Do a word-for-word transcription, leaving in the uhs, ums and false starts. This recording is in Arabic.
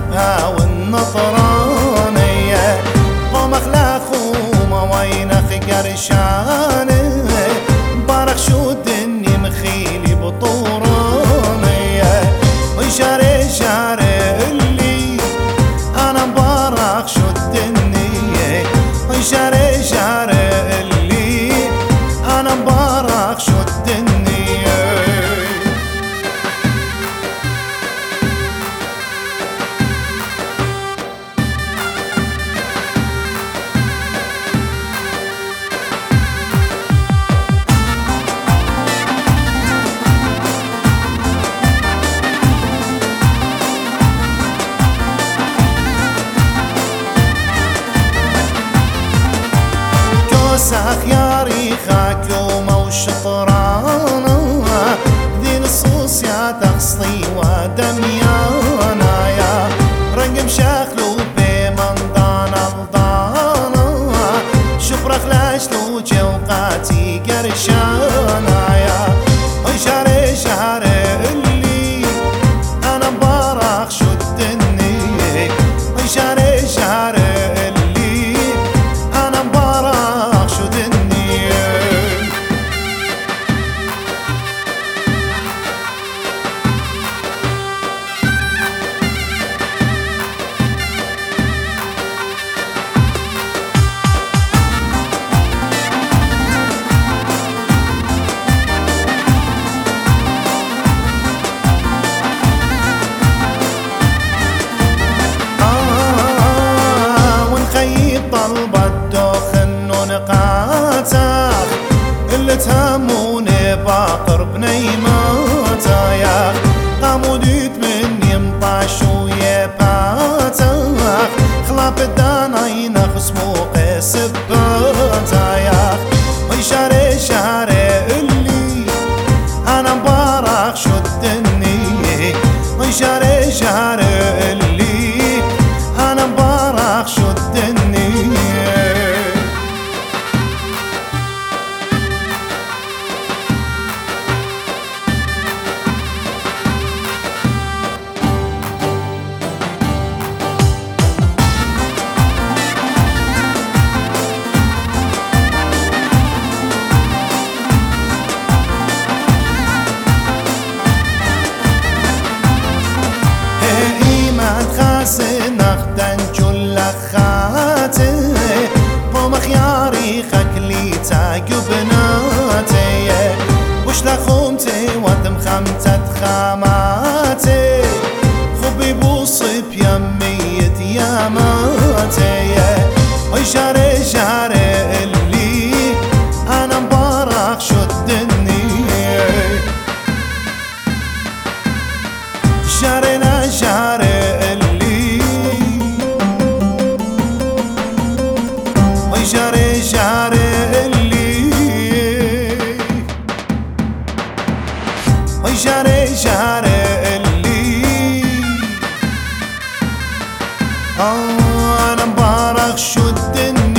والنطرانية ضمخ لاخومة وينخ قرشانه بارخ شو الدني مخيلي بطورانية ويشاري شاري اللي انا بارخ شو الدني ويشاري شاري اللي انا بارخ شو الدني خياري خاكومة وشطرانة ذي نصوص يا تغصلي ودميانا يا رقم شاخلو بمن ضانا الضانا شبرخ لاشلو جوقاتي قرشانا يا وشاري شاري اللي انا بارخ شو الدني وشاري شاري طلبت دوخ انو نقاتاخ اللي تهموني باقر بنيماتا ياخ قاموديت مني مطاش ويباتاخ خلاف الداناينا خسموقي سباتا ياخ ويشاري شاري اللي انا مبارخ شو الدني ويشاري شاري اللي انا مبارخ شو الدني نخدن جل خاته ضم خياري خكلي تعقب ناتي وش لخومتي ودم خمتة خاماتي خبي بوصي بيمي دياماتي ويشاري شاري اللي انا مبارخ شو الدني شارينا شاري شاري شاري اللي شاري شاري اللي انا مبارخ شو الدنيا